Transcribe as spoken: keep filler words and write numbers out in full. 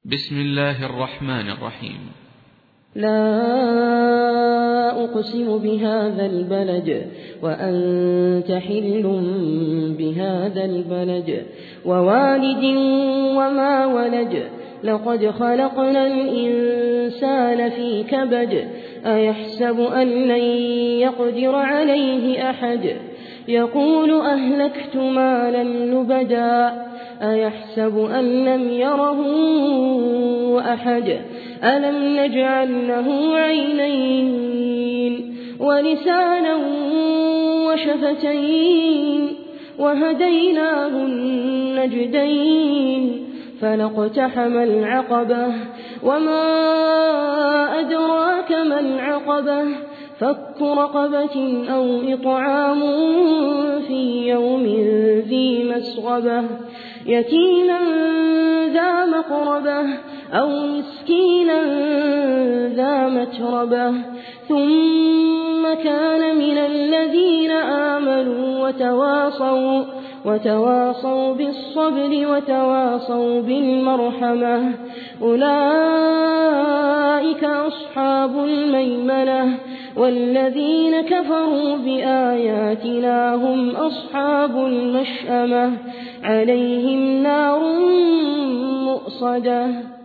بسم الله الرحمن الرحيم. لا أقسم بهذا البلد وأنت حل بهذا البلد ووالد وما ولد لقد خلقنا الإنسان في كبد أيحسب أن لن يقدر عليه أحد يقول أهلكت مالا لبدا أيحسب أن لم يره أحد ألم نجعل له عينين ولسانا وشفتين وهديناه النجدين فلاقتحم العقبة وما أدراك ما العقبة فك رقبة أو إطعام في يوم ذي مسغبة يتيما ذا مقربة أو مسكينا ذا متربة ثم كان من الذين آمنوا وتواصوا, وتواصوا بالصبر وتواصوا بالمرحمة أولئك أصحاب الميمنة والذين كفروا بآياتنا هم أصحاب المشأمة عليهم نار مؤصدة.